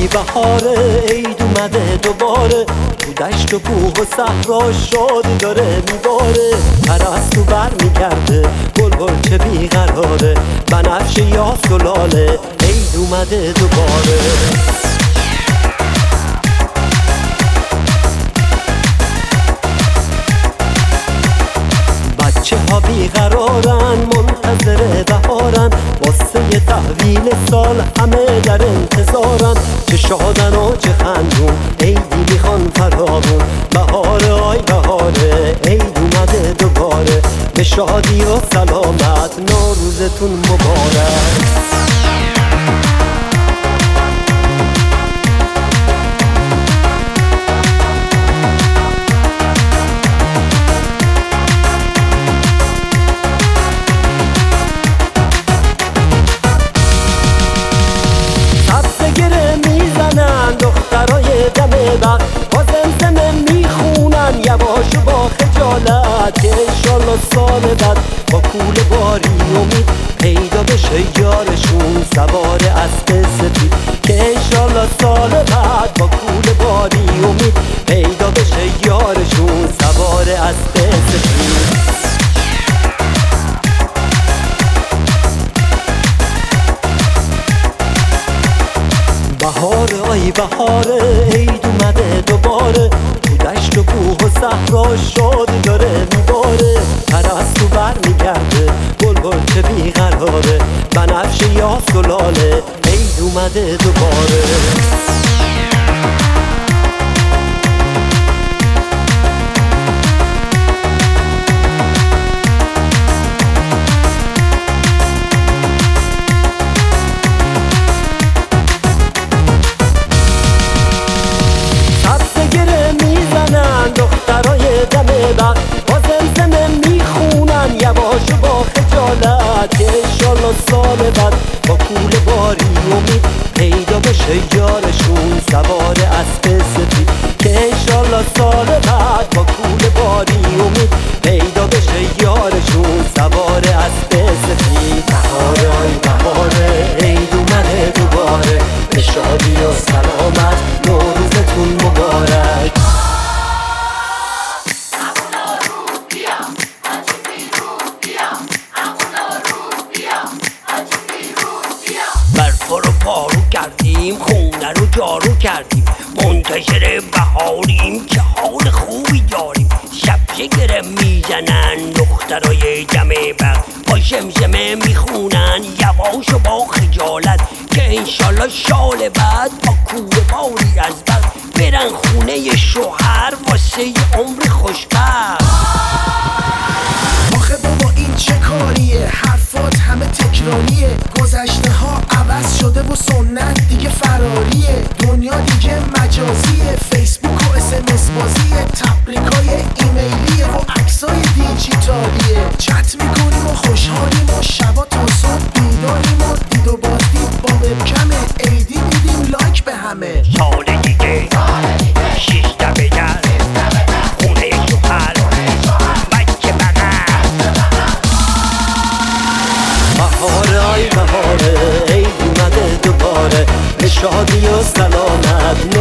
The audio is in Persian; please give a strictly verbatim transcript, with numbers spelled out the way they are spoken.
بهاره، عید اومده دوباره، تو دشت و کوه و صحرا شادی داره میباره. پرستو بر میگرده، بلبل چه بیقراره، بنفشه یاس و لاله، عید اومده دوباره. بچه ها بیقرارن، منتظر بهارن، واسه تحویل سال همه در انتظارن. چه شادن و چه خندون، عیدی میخوان فراوون. بهاره آی بهاره، عید اومده دوباره، به شادی و سلامت نوروزتون مبارک. دخترای دم بق با زمزمه میخونن یواش و با خجالت، که انشالله سال بعد با کول باری امید پیدا بشه یارشون سوار اسب سفید. که انشالله سال بعد با کول باری امید پیدا بشه یارشون سوار اسب سفید. بهاره آی بهاره، عید اومده دوباره، تو دشت و کوه و صحرا شادی داره میباره. پرستو بر میگرده، بلبل چه بیقراره، بنفشه یاس و لاله، عید اومده دوباره. دخترای دم بق با زمزمه میخونن یواش و با خجالت، که انشالله سال بعد با کول باری امید پیدا بشه یارشون سوار اسب سفید. که انشالله سال بعد با کول باری امید پیدا بشه یارشون سوار اسب سفید. بهاره آی بهاره، عید اومده دوباره، به شادی و سلامت نوروزتون مبارک. برفا رو پارو کردیم، خونه رو جارو کردیم، منتشر بهاریم که حال خوبی داریم. شب گره میزنن دخترای جمع بق با شمشمه میخونن یواش و با خجالت، که انشالله شال بعد با کوه باری از بق برن خونه شوهر واسه عمر خوشبخت. آخه بابا این چه کاریه، حرفات همه تکراریه، گذشته ها عوض شده و سنت دیگه فراریه، دنیا دیگه مجازیه، فیسبوک و اس ام اس بازیه، تبریکای ایمیلیه و عکسای دیجیتالیه. چت میکنیم و خوشحالیم و شبا تا صبح بیداریم و دید و بازدید با وبکمه، عیدی میدیم لایک به همه. سال دیگه شیشتا بگر خونه شوهر بچه بغل. بهاره آی بهاره، عید اومده دوباره، به شادی و سلامت